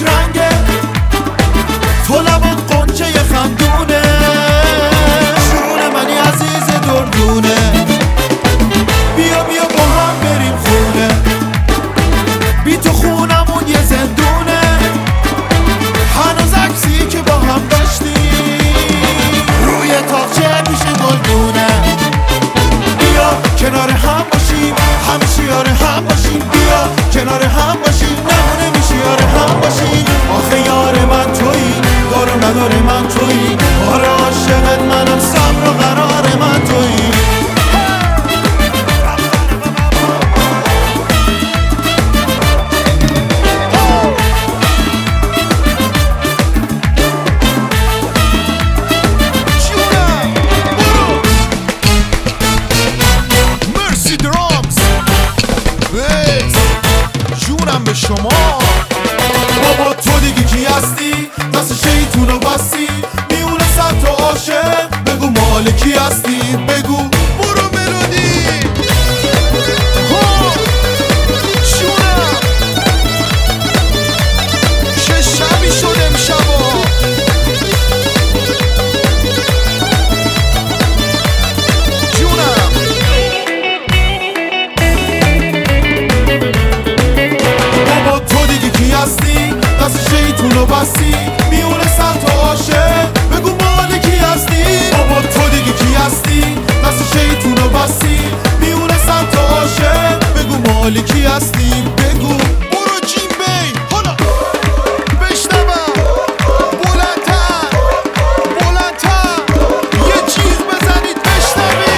رنگه، تو لبات قنچه خندونه، جون منی عزیز دردونه. بیا بیا با هم بریم خونه، بی تو خونمون یه زندونه. هنوز عکسی که با هم داشتیم روی تاقچه پیش گلدونه. بیا کنار هم باشیم، همیشه یار هم باشیم. بیا کنار هم باشیم، نمونه میشه یار هم باشیم. آخه یار من تویی، دار و نداره من تویی. آره عاشقت منم، صبر و قرار من تویی. به شما بابا تو دیگه کی هستی؟ دست شیطونو بستی، میونه صد تا عاشق بگو مال کی هستی؟ بگو برو ملودی. جونم چه شبی شد امشبا. جونم دست شیطونو بستی، میونه صد تا عاشق بگو مال کی هستی؟ بابا تو دیگه کی هستی؟ دست شیطونو بستی، میونه صد تا عاشق بگو مال کی هستی؟ بگو برو جیم بی. حالا بشنوم بلندتر بلندتر یه چیز بزنید بشنوید.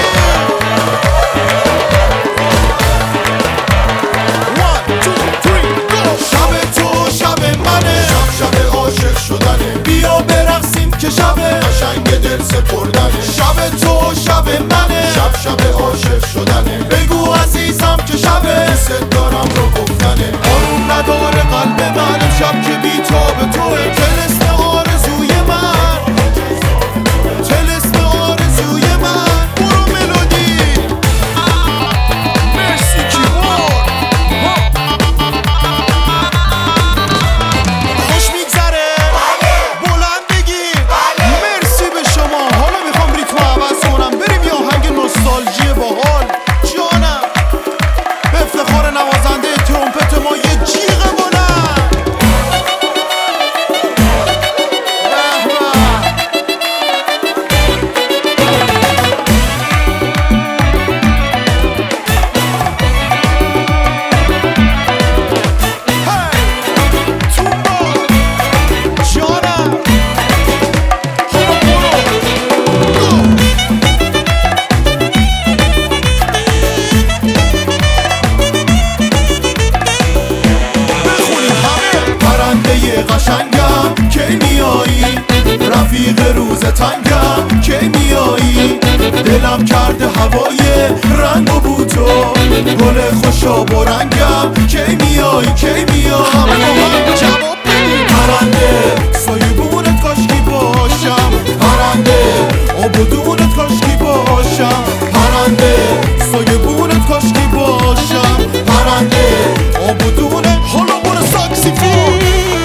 1 2 3 go. شب تو شب منه، شب عاشق شدنه. بیا برقصیم که شب قشنگ دل سپردنه. شب تو شب منه، شب عاشق شدنه. بگو عزیزم که شب ست دارم رو گفتنه. آروم نداره قلب من امشب که بی تاب توه. طلسم آرزوی من، طلسم آرزوی من. برو ملودی. مرسی کیبورد. خوش میگذره بلند بگیر مرسی به شما. حالا میخوام ریتم عوض کنم، بریم یه آهنگ نوستالژی باحال. جانم به افتخار نوازنده ترومپت ما یه جیغ بلند. قشنگم کی میایی؟ رفیق روز تنگم کی میایی؟ دلم کرده هوای رنگ و بوتو، گل خوشاب و رنگم کی میایی؟ کی میایی؟ همه با هم جواب بدیم. پرنده سایبونت کاشکی باشم، پرنده آبودونت کاشکی باشم، پرنده سایبونت کاشکی باشم، پرنده آبودونت. حالا برو ساکسیفون.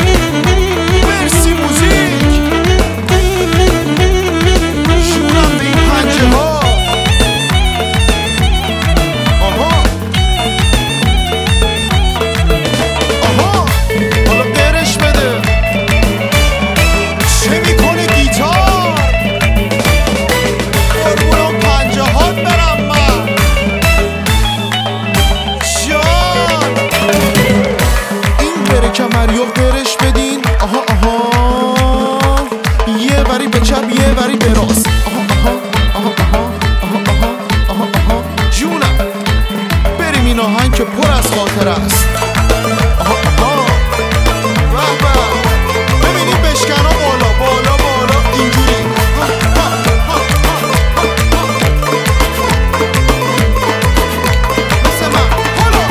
کمریو قرش بدین. آها آها یه وری به چپ یه وری به راست. آها آها آها آها آها آها آها. جونم بریم این آهنگ که پر از خاطر است. آها آها به به ببینیم بشکنا بالا بالا بالا اینجوری. مثل من بالا.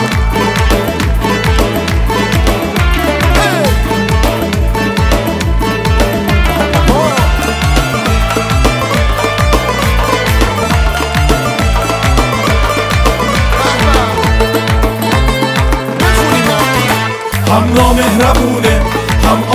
هم نامهربونه هم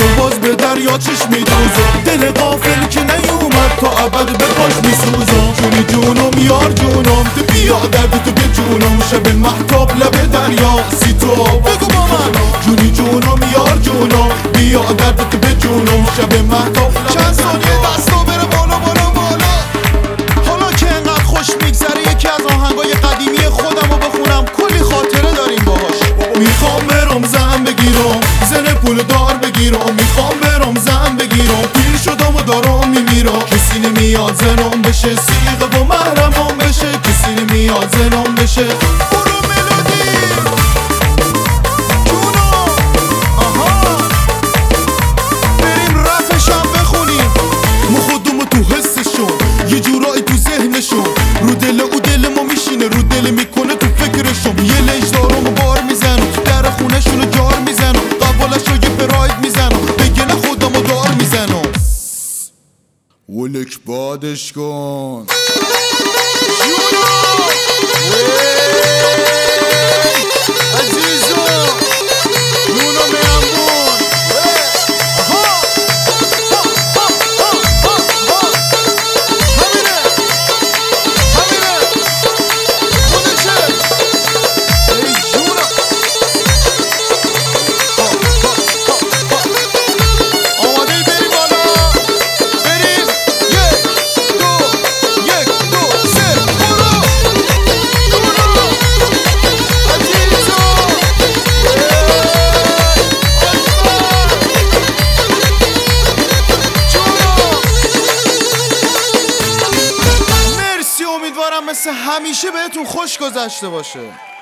باز به دریا چشم میدوزم، دل غافل که نیومد تا ابد به پاش میسوزم. جونی جونم یار جونم، تو بیا درد تو به جونم، شب مهتاب لب دریا سی تو بگو با من. جونی جونم یار جونم، بیا درد تو به جونم، شب مهتاب چند ثانیه دستا بره بالا بالا بالا. حالا که انقدر خوش میگذره یکی از آهنگای قدیمی خودم رو بخونم، کلی خاطره داریم باهاش. میخوام برم زن بگیرم، زن پول دار بگیرم، میخوام برم زن بگیرم، پیر شدم و دارم میمیرم. کسی نمیاد زنم بشه، سیغه و محرمم بشه، کسی نمیاد زنم بشه. برو ملودی جونو، آها بریم رفشم بخونیم، ما خودمو تو حسشون، یه جورایی تو ذهنشون، رو دل او دل ما میشینه، رو دل میکنه تو فکرشون. یه لنج دارم و بار میزنم، در خونهشونو جار میزنم، قبالش رو یه پراید میزنم، بگه نه خودمو دار میزنم. ولک بادش کن جونو عزیزو، جونو میامون. همینه خودشه. ای جونو آماده ای بریم بالا، بریم. یک دو سه برو جونو عزیزو. مرسی، امیدوارم مثل همیشه بهتون خوش گذشته باشه.